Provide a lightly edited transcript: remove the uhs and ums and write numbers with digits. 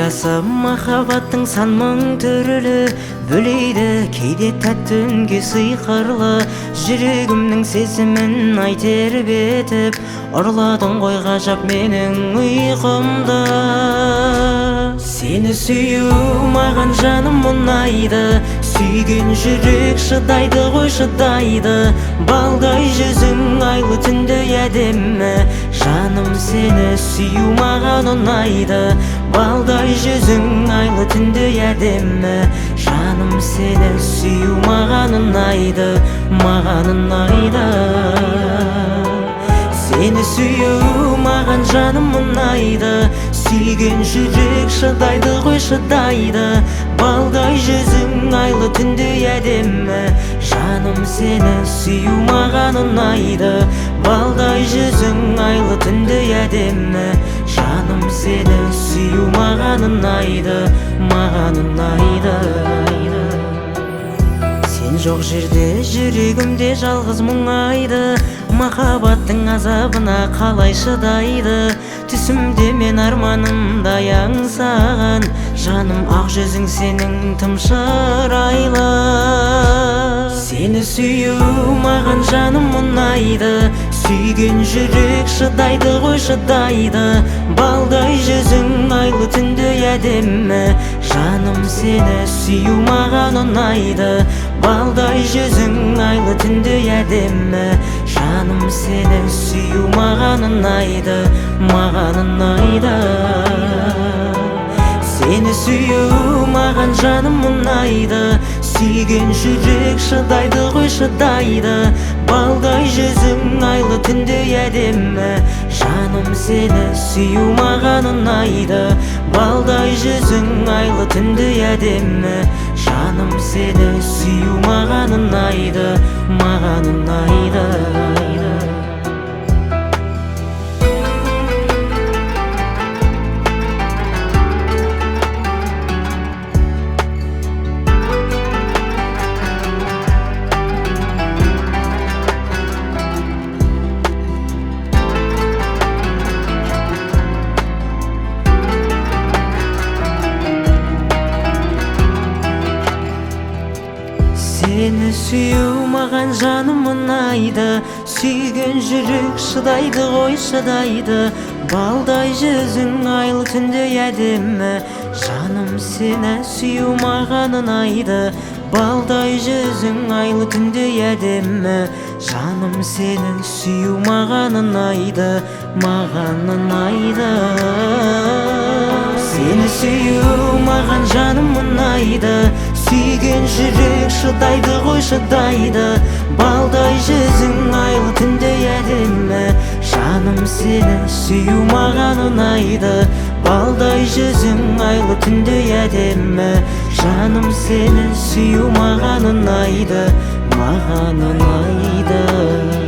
Куясы махаббаттың сан мың түрілі бөлейді, кейде тәтті үнге сыйқырлы. Жүрегімнің сезімін ай тербетіп, ұрладың ғой ғажап менің ұйқымды. Сені сүю маған жаным ұнайды, сүйген жүрек шыдайды ғой шыдайды. Балдай жүзің айлы түнді әдемі, жаным сені сүю маған ұнайды. Балдай жүзің айлы түнді әдемі, жаным сені сүю маған ұнайды, маған ұнайды. Сені сүю маған жаным ұнайды, сүйген жүрек шыдайды ғой шыдайды. Балдай жүзің айлы түнді әдемі, жаным сені сүю маған ұнайды. Балдай жүзің айлы түнді әдемі, жаным сені сүю маған ұнайды, маған ұнайды. Сен жоқ жерде жүрегімде жалғыз мұңайды, махаббаттың азабына қалай шыдайды. Түсімде мен арманымда аңсаған, жаным ақ жүзің сенің тым шырайлы. Сені сүю маған жаным ұнайды, сүйген жүрек шыдайды ғой шыдайды. Балдай жүзің айлы түнді әдемі, жаным сені сүю маған ұнайды. Балдай жүзің айлы түнді әдемі, жаным сені сүю маған ұнайды, маған ұнайды. Сені сүю маған жаным ұнайды, сүйген жүрек шыдайды ғой шыдайды. Балдай жүзің айлы түнді әдемі, жаным сені сүю маған ұнайды. Балдай жүзің айлы түнді әдемі, жаным сені сүю маған ұнайды, маған ұнайды. Сені сүю маған жаным ұнайды, сүйген жүрек шыдайды ғой шыдайды. Балдай жүзің айлы түнді әдемі, жаным сені сүю маған ұнайды. Балдай жүзің айлы түнді әдемі, жаным сені сүю маған ұнайды, маған ұнайды. Сені сүю маған жаным ұнайды, сүйген жүрек шыдайды ғой шыдайды. Балдай жүзің айлы түнді әдемі, жаным сені сүю маған ұнайды. Балдай жүзің айлы түнді әдемі, жаным сені сүю маған ұнайды, маған ұнайды.